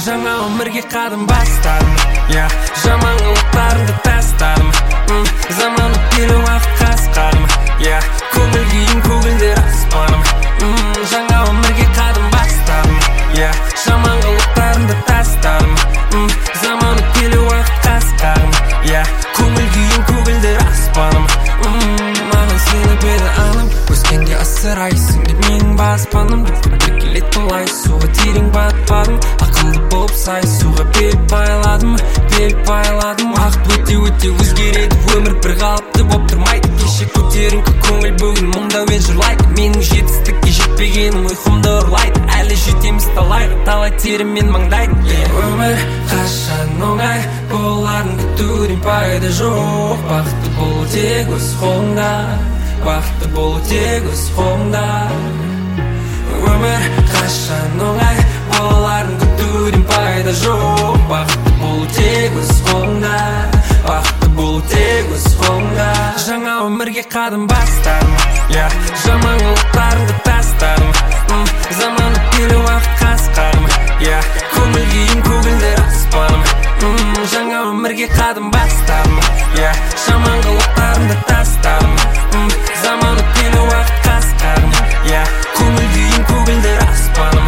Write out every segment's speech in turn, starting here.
Жаңа өмірге қадам бастадым, жаман қылықтарыңды тастадым. Заман өтпелі уақыт қасқарым, көңіл күйім көгілдер аспаным. Жаңа өмірге қадам бастадым, жаман қылықтарыңды тастадым. Заман өтпелі уақыт қасқарым, көңіл күйім көгілдер аспаным. Маған сеніп еді анам, өскенде асырайсың деп менің баспанымды. Бір келет олай суға терең батпадым, ақылды болып сайысуға бел байладым. Уақыт өте өзгереді, өмір бір қалыпты боп тұрмайды. Кеше көтеріңкі көңіл, бүгін мұңдаумен жырлайды. Менің жетістікке жетпегенім ұйқымды ұрлайды. Әлі жетеміз талайға, талай теріммен маңдайды. Өмір қашан оңай, боларын күтуден пайда жоқ. Бақытты болу тек өз қолыңда, бақытты болу тек өз қолыңда. Өмір қашан оңай, боларын күтуден пайда жоқ. Бақытты болу тек өз қолыңда, бақытты болу тек өз қолыңда. Жаңа өмірге қадам бастадым, жаман қылықтарыңды тастадым. Заман өтпелі уақыт қасқарым, көңіл күйім көгілдер аспаным. Жаңа өмірге қадам бастадым, жаман қылықтарыңды тастадым. Заман өтпелі уақыт қасқарым, көңіл күйім көгілдер аспаным.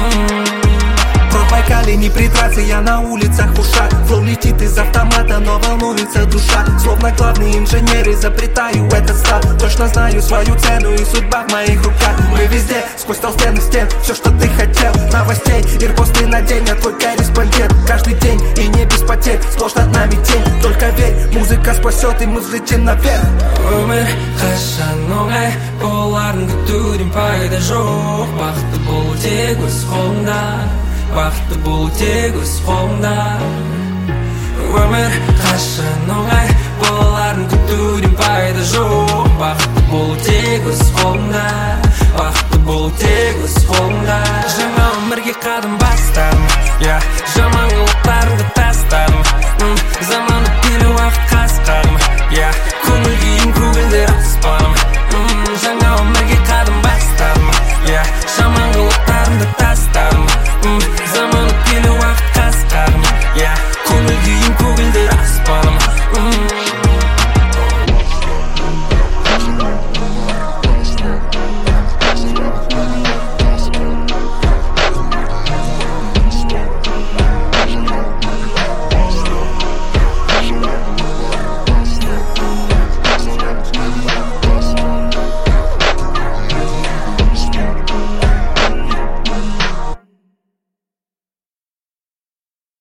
Пробайкали не придраться, я на улицах в ушах. Флоу летит из автомата, но волнуется душа. Словно главный инженер, изобретаю этот став. Точно знаю свою цену и судьба в моих руках. Мы везде, сквозь толстенных стен, все, что ты хотел. Новостей, ирпосты на день, я твой корреспондент. Каждый день и не без потерь, сплошь над нами тень. Только верь, музыка спасет и мы взлетим наверх. Өмір қашан оңай, боларын күтуден пайда жоқ. Бақытты болу тек өз қолыңда, бақытты болу тек өз қолыңда. Өмір қашан оңай, боларын күтуден пайда жоқ. Бақытты болу тек өз қолыңда, бақытты болу тек өз қолыңда. Жаңа өмірге қадам бастадым,